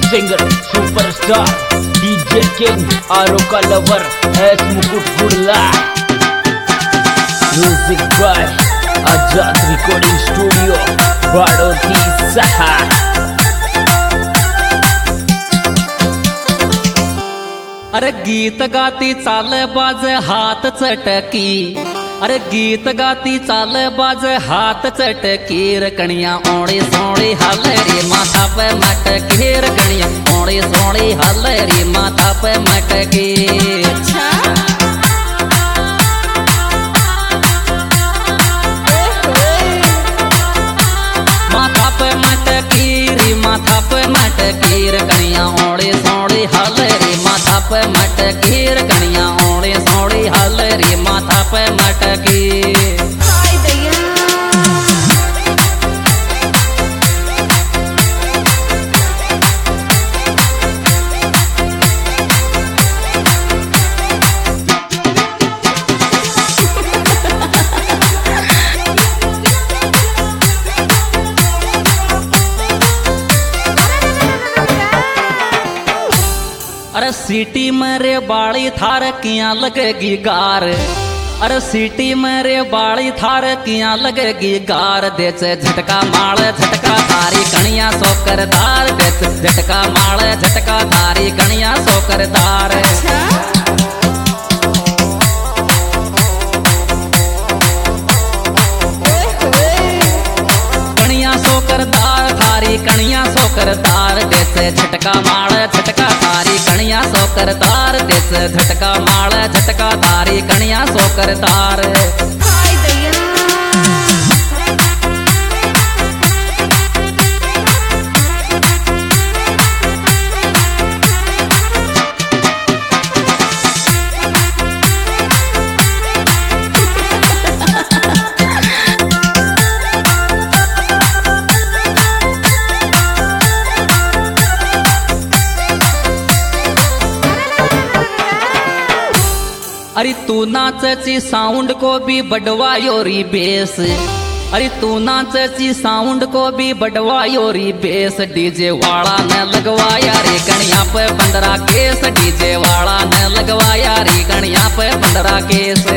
Singer superstar DJ king आरो का lover S Mukut Gudla. Music by Azad recording studio Badoti सहा। अरे गीत गाती चाल बाज हात चटकी, अरे गीत गाती चाल बाज हाथ चटकी, रकणिया ओड़ी सोड़ी हलरी माथा पे मटकी, रकणिया ओड़ी सोड़ी हलरी माथा पे मटकी। माथा पे मटकी री माथा पे मटकी, रकणिया ओड़ी सोड़ी हलरी माथा पे मटकी, रकणिया ओड़ी सोड़ी हलरी माथा पे मटकी। अरे सीटी मेरे बाड़ी थार किया लगेगी गार, अरे सीटी मेरे बाड़ी थार किया लगेगी गार, देच झटका माल झटका थारी कणिया सोकरदार, देच झटका माल झटका थारी कणिया सोकरदार। कणिया सोकरदार थारी कणिया सोकरदार, देच झटका माल झटका थारी कणिया सोकरदार, देच झटका माल झटका थारी कणिया सोकरदार। अरे तू नाचची साउंड को भी बढ़वायो री बेस, अरे तू नाचची साउंड को भी बढ़वायो री बेस, डीजे वाला ने लगवाया रे कणिया पे 15 केस, डीजे वाला ने लगवाया रे कणिया पे 15 केस।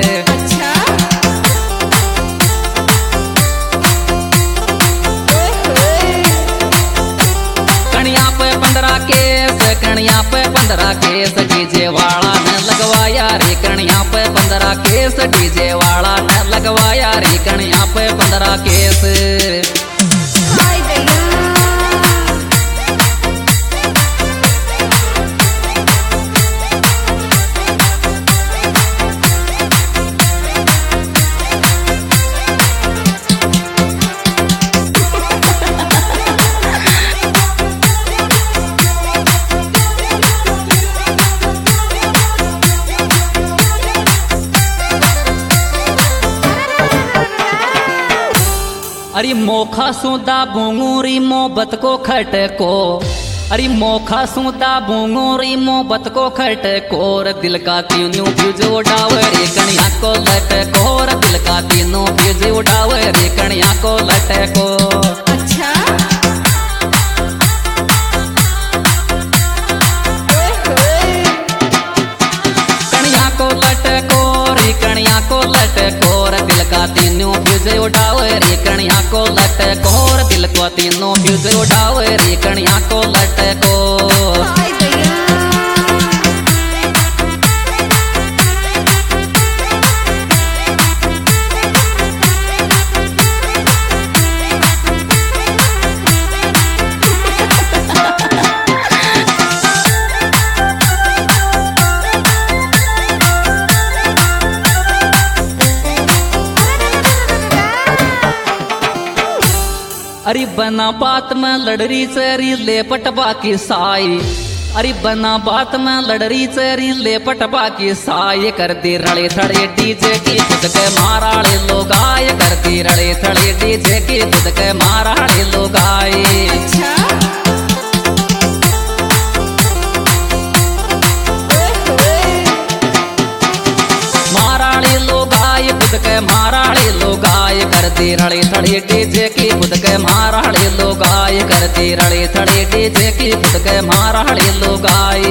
कणिया पे 15 केस, कणिया पे 15 केस, डीजे वाला ने लगवाया रे कणिया पे 15 केस, डीजे वाला ने लगवाया रे कणिया पे 15 केस। अरे मोखा सुदा बुंगूरी मोहब्बत को खटको, अरे मोखा सुदा बुंगूरी मोहब्बत को खटको, दिल का तीनों फ्यूज उड़ावे रे कणिया को लटको, दिल का तीनों फ्यूज उड़ावे रे कणिया को लटको। अच्छा कणिया को लटको रे कणिया को लटको, दिल का तीनों फ्यूज उड़ावे रे कणिया को लटको, दिल को तीनों फ्यूज उड़ावे रे कणिया को लटको। अरे बना बात में लड़री चरी ले पटबा की साई, अरे बना बात में लड़री चरी ले पटबा की साई, कर दी रड़े थड़े डीजे की खुद के माराड़े लोग आए, कर दी रड़े थड़े डीजे की खुद के माराड़े लोग आए। माराड़े लोग आए खुद के माराड़े लोग आए, कर दी रड़े थड़े डीजे की खुद के मारा हड़े लो गाय करती रड़े थड़े डीजे की खुद के मारा हड़े लो गाय।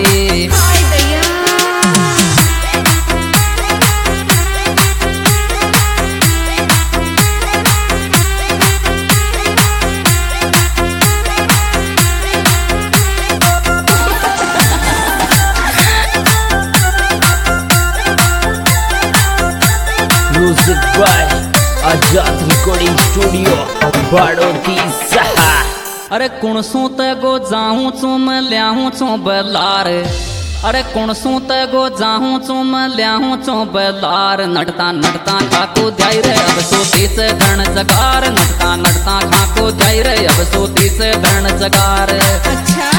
Music by Azad recording studio Badoti सहा। अरे कुणसू ते गो जाऊं चुम ल्याहूं चो बलार, अरे कुणसू ते गो जाऊं चुम ल्याहूं चो बलार। नटता नटता खाको जाई रे अब सोती से धन जगार, नटता नटता खाको जाई रे अब सोती से धन जगार। अच्छा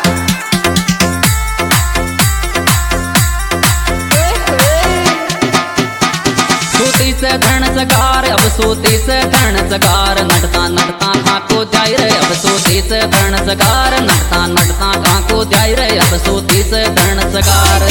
सोती से धन जगार, अब सोती से धन जगार। नटता नटता खाको जाई रे अब सोती से धन जगार, नटता नटता खाको जाई रे अब सोती से धन जगार।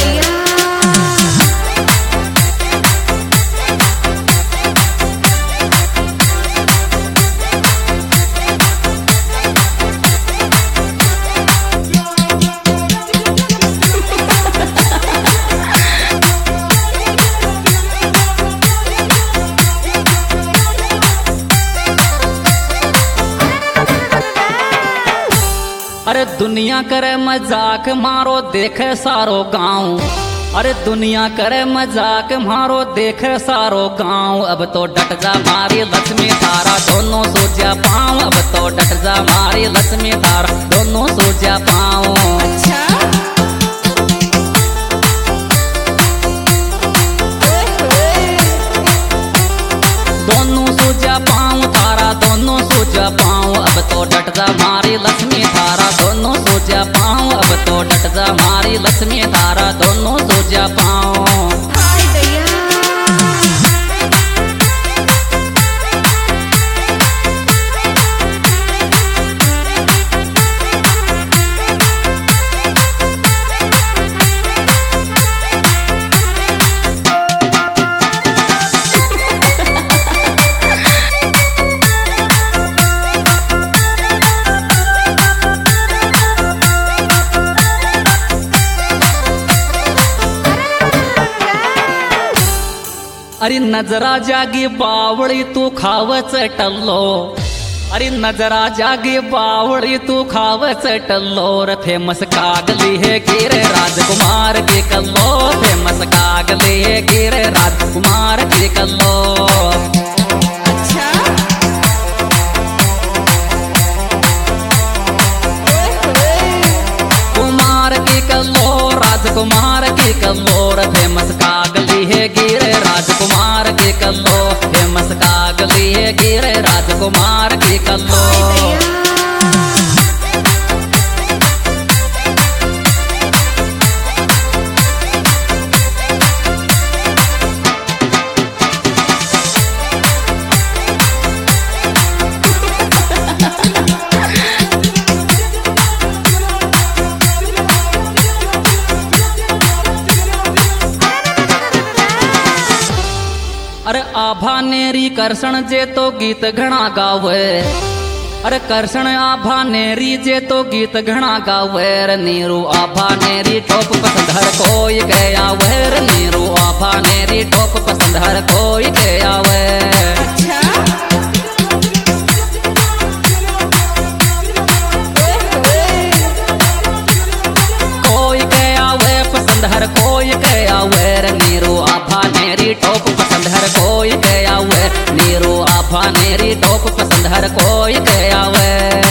अरे दुनिया करे मजाक मारो देखे सारो गाँव, अरे दुनिया करे मजाक मारो देखे सारो गाँव। अब तो डट जा मारी लक्ष्मी तारा दोनों सोचा पाँव, अब तो डट जा मारी लक्ष्मी तारा दोनों सोचा पाँव। अच्छा दोनों सोचा पाँव तारा दोनों सोचा पाँव, अब तो डट जा मारी लक्ष्मी तारा दोनों सोचा पाँव, अब तो डट जा मारी लक्ष्मी तारा दोनों सोचा पाँव। अरे नजरा जागी बावड़ी तू खावच टल्लो, अरे नजरा जागी बावड़ी तू खावच टल्लो। रे फेमस कागली है गिरे राजकुमार के कल्लो, फेमस कागली है गिरे राजकुमार के कल्लो। कुमार के कल्लो राजकुमार के कल्लो, रे फेमस कागली है गिरे राजकुमार के कल्लो, फेमस कागली है गिरे राजकुमार के कल्लो। अरे आभा नेरी करसण जे तो गीत घना गावे, अरे करसण आभा नेरी जे तो गीत घना गावे। रे नीरू आभा नेरी टॉप पसंद हर कोई गया वे, रे नीरू आभा नेरी टॉप पसंद हर कोई गया वे। कोई गया वे पसंद हर कोई गया वे, रे नीरू आभा नेरी टॉप पसंद हर कोई गया वे, नीरू आभा नेरी टॉप पसंद हर कोई गया वे।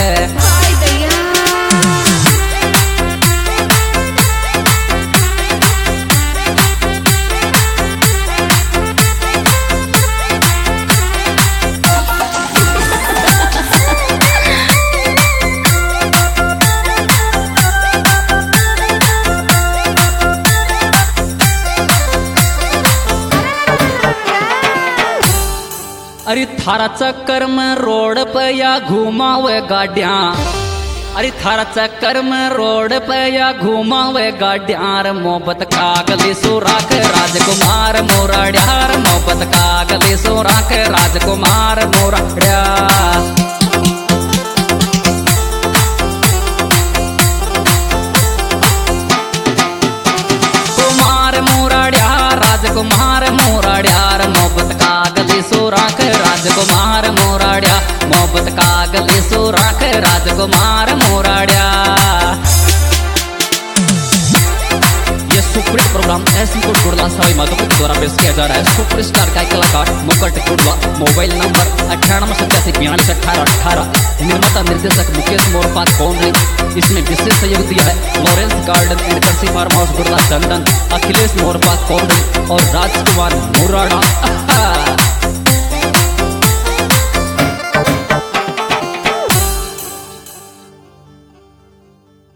अरे थारा चक्कर में रोड पे या घुमावे गाड़ियाँ, अरे थारा चक्कर में रोड पे या घुमावे गाड़ियाँ। मोहब्बत कागली सुराख राजकुमार मोराड्यार, मोहब्बत कागली सुराख राजकुमार मोराड्यार। राजकुमार मोराड्यार मोहब्बत का गली सो राख राजकुमार मोराड्या मोहब्बत का गली सो राख राजकुमार मोराड्या। ये सुपरहिट प्रोग्राम ऐसी को गुड़ला सवाई माधोपुर द्वारा पेश किया जा रहा है। सुपरस्टार गायक कलाकार मुकुट गुड़वा। Mobile number 9887821818। निर्माता निर्देशक मुकेश मोरपात कौंडली। इसमें विशेष सहयोग दिया है Lawrence Garden and Kursi farm house Gudla Chandan, Akhilesh Morpat Kaundli और राजकुमार मोराड़ा।